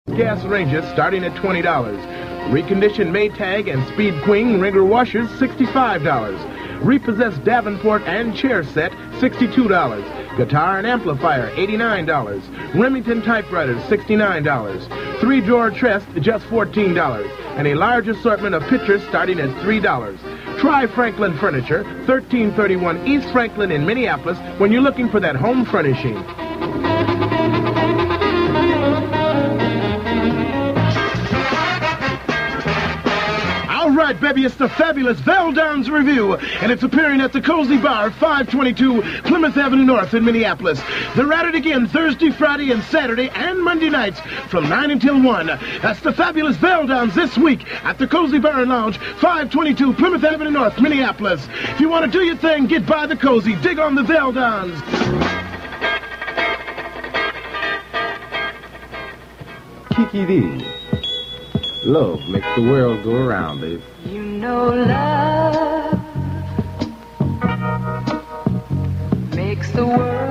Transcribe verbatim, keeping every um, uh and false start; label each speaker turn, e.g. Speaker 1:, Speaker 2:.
Speaker 1: Gas ranges starting at twenty dollars. Reconditioned Maytag and Speed Queen Wringer washers, sixty-five dollars. Repossessed Davenport and chair set, sixty-two dollars. Guitar and amplifier, eighty-nine dollars. Remington typewriters, sixty-nine dollars. Three-drawer chest, just fourteen dollars. And a large assortment of pictures starting at three dollars. Try Franklin Furniture, thirteen thirty-one East Franklin in Minneapolis when you're looking for that home furnishing. All right, baby, it's the fabulous Veldon's Review, and it's appearing at the Cozy Bar, five twenty-two Plymouth Avenue North in Minneapolis. They're at it again Thursday, Friday, and Saturday, and Monday nights from nine until one. That's the fabulous Veldon's this week at the Cozy Bar and Lounge, five twenty-two Plymouth Avenue North, Minneapolis. If you want to do your thing, get by the Cozy. Dig on the Veldon's.
Speaker 2: Kiki D. Love makes the world go around, babe.
Speaker 3: You know love makes the world